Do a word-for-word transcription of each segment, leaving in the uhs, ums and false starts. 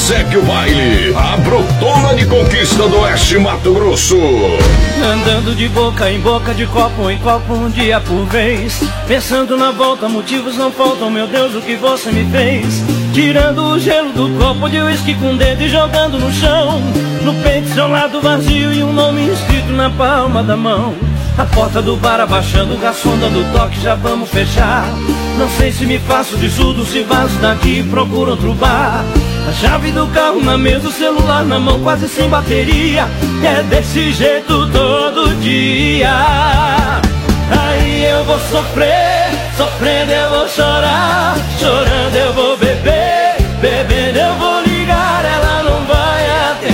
segue o baile. A Brutona de Conquista do Oeste, Mato Grosso. Andando de boca em boca, de copo em copo, um dia por vez. Pensando na volta, motivos não faltam, meu Deus, o que você me fez. Tirando o gelo do copo de uísque com o dedo e jogando no chão. No peito seu lado vazio e um nome escrito na palma da mão. A porta do bar abaixando, o garçom dando toque, já vamos fechar. Não sei se me faço de surdo, se vazo daqui e procuro outro bar. A chave do carro na mesa, o celular na mão, quase sem bateria. É desse jeito todo dia. Aí eu vou sofrer, sofrendo eu vou chorar, chorando eu vou beber, bebendo eu vou ligar, ela não vai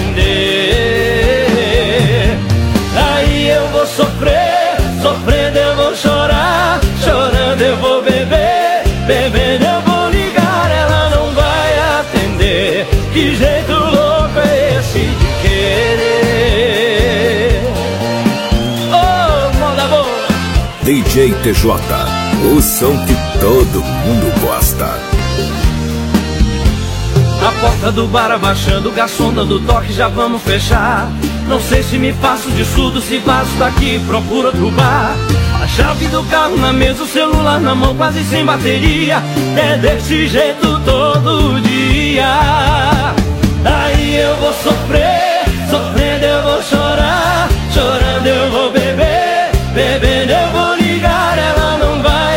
atender. Aí eu vou sofrer, sofrendo eu vou chorar, chorando eu vou beber, bebendo eu vou ligar, ela não vai atender. Que jeito louco é esse de querer? Oh, moda boa! D J T J, o som que todo mundo gosta. A porta do bar abaixando, o garçom dando toque, já vamos fechar. Não sei se me faço de surdo, se vazo daqui, procuro outro bar. A chave do carro na mesa, o celular na mão, quase sem bateria. É desse jeito todo dia. Aí eu vou sofrer, sofrendo eu vou chorar, chorando eu vou beber, bebendo eu vou ligar, ela não vai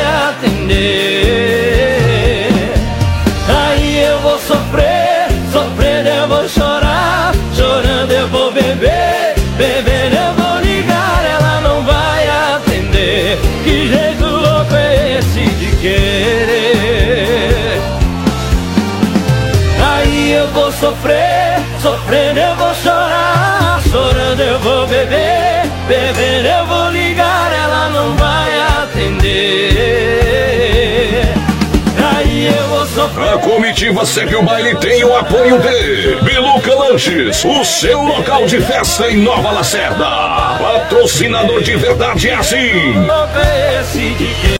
atender. Aí eu vou sofrer, sofrendo eu vou chorar, chorando eu vou beber, bebendo eu vou ligar, ela não vai atender. Que jeito louco é esse de querer? Aí eu vou sofrer, sofrendo eu vou chorar, chorando eu vou beber, bebendo eu vou ligar, ela não vai atender. Aí eu vou sofrer. A comitiva Segue o Baile tem o apoio de Biluca Lanches, o seu local de festa em Nova Lacerda. Patrocinador de verdade é assim. Louco é esse de querer?